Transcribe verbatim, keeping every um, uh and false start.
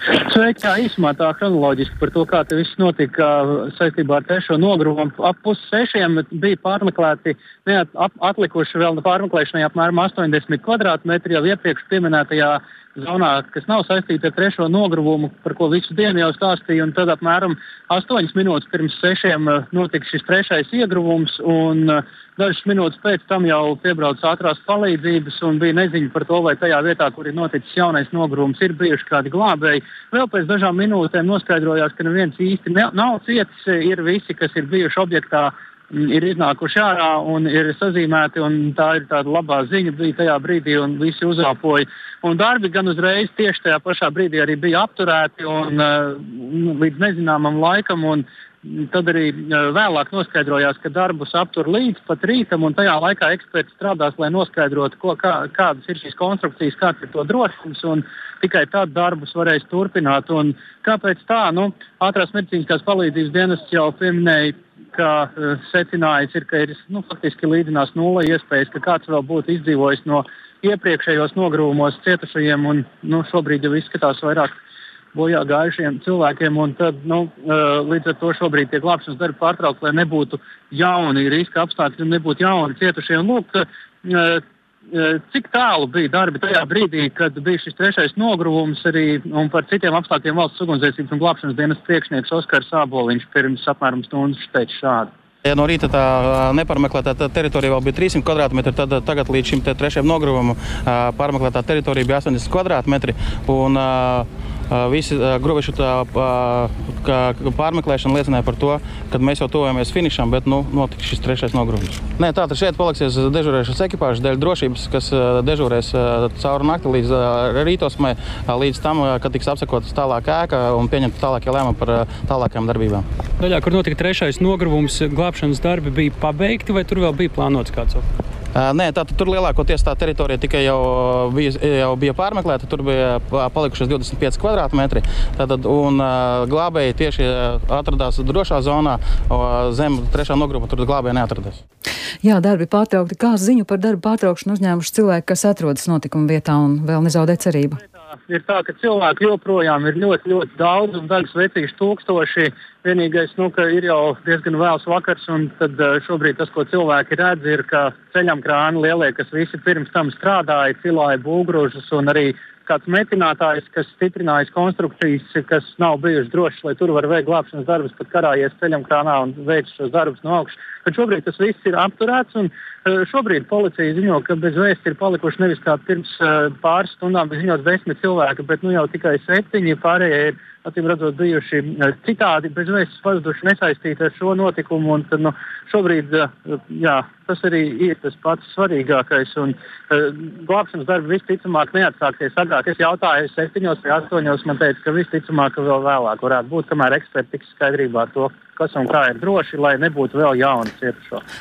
Sveiki, jā, īsumā tā kronoloģiski par to, kā te viss notika saistībā ar trešo nogrūmu. Ap pus sešiem bija pārmeklēti, neat, ap, atlikuši vēl pārmeklēšanai apmēram astoņdesmit kvadrātmetri jau iepriekš pieminētajā zonā, kas nav saistīta ar trešo nogrūmu, par ko visu dienu jau stāstīju, un tad apmēram astoņas minūtes pirms sešiem notika šis trešais iegruvums, un dažas minūtes pēc tam jau piebrauca ātrās palīdzības un bija neziņa par to, vai tajā vietā, kur ir noticis jaunais nogrūms, ir bijuši kādi glābēji. Vēl pēc dažām minūtēm noskaidrojās, ka neviens īsti ne, nav cietis, ir visi, kas ir bijuši objektā, ir iznākuši ārā un ir sazīmēti, un tā ir tāda labā ziņa bija tajā brīdī, un visi uzāpoja. Un darbi gan uzreiz tieši tajā pašā brīdī arī bija apturēti un uh, līdz nezināmam laikam, un tad arī vēlāk noskaidrojās, ka darbus aptur līdz pat rītam, un tajā laikā eksperti strādās, lai noskaidrotu, ko, kā, kādas ir šīs konstrukcijas, kāds ir to drošums, un tikai tad darbus varēs turpināt. Un kāpēc tā? Nu, ātrās medicīniskās palīdzības dienests jau pieminēja, ka uh, secinājums ir, ka ir nu, faktiski līdzinās nulle iespējas, ka kāds vēl būtu izdzīvojis no iepriekšējos nogrūmos cietušajiem, un nu, šobrīd jau izskatās vairāk bojā gājušiem cilvēkiem, un tad, nu, līdz ar to šobrīd tiek glābšanas darbi pārtraukti, lai nebūtu jauni riska apstākļi un nebūtu jauni cietušie. Un lūk, cik tālu bija darbi tajā brīdī, kad bija šis trešais nogruvums arī, un par citiem apstākļiem valsts ugunsdzēsības un glābšanas dienas priekšnieks Oskars Āboliņš pirms apmēram stundas teica šādi. Ja no rīta tā nepārmeklētā teritorija vēl bija trīsimt kvadrātmetri, tad tagad līdz šim trešajam nogruvumam pārmeklētā teritorija bija astoņdesmit kvadrātmetri, un visi grovišu pārmeklēšana liecināja par to, ka mēs jau tuvojamies finišam, bet nu, notika šis trešais nogruvums. Nē, tātad šeit paliksies dežurējušas ekipāžas dēļ drošības, kas dežurēs cauri nakti līdz rītosmai, līdz tam, kad tiks apsekotas tālāk ēka un pieņemta tālākie lēmumi par tālākajām darbībām. Daļā, kur notika trešais nogruvums, glābšanas darbi bija pabeigti, vai tur vēl bija plānots kāds? Nē, tātad tur lielākoties tā teritorija tikai jau bija, jau bija pārmeklēta, tur bija palikušies divdesmit pieci kvadrātmetri, tātad, un glābēji tieši atradās drošā zonā, zem trešā nogruma tur glābēji neatradās. Jā, darbi pārtraukti. Kā ziņu par darbu pārtraukšanu uzņēmuši cilvēki, kas atrodas notikuma vietā un vēl nezaudē cerību? Ir tā, ka cilvēki joprojām ir ļoti, ļoti daudz un daļas vecīši tūkstoši. Vienīgais, nu, ka ir jau diezgan vēls vakars, un tad šobrīd tas, ko cilvēki redz, ir, ka ceļam krāni lielie, kas visi pirms tam strādāja, cilāja būvgrūžus, un arī kāds metinātājs, kas stiprinājis konstrukcijas, kas nav bijuši drošas, lai tur var veikt glābšanas darbus, pat karājies ceļam krānā un veic šos darbus no augšas. Bet šobrīd tas viss ir apturēts, un šobrīd policija ziņo, ka bez vēsts ir palikuši nevis kā pirms pāris stundām bija ziņots desmit cilvēki, bet nu jau tikai septiņi, pārējie ir acīm redzot bijuši citādi, bez vēstas pazuduši nesaistīti ar šo notikumu, un tad, nu, šobrīd, jā, tas arī ir tas pats svarīgākais, un uh, glābšanas darbi visticamāk neatsāksies agrāk. Es jautāju septiņos vai astoņos, man teica, ka visticamāk vēl vēlāk varētu būt, kamēr eksperti tiks skaidrībā ar to, kas un kā ir droši, lai nebūtu vēl jauni cietušo.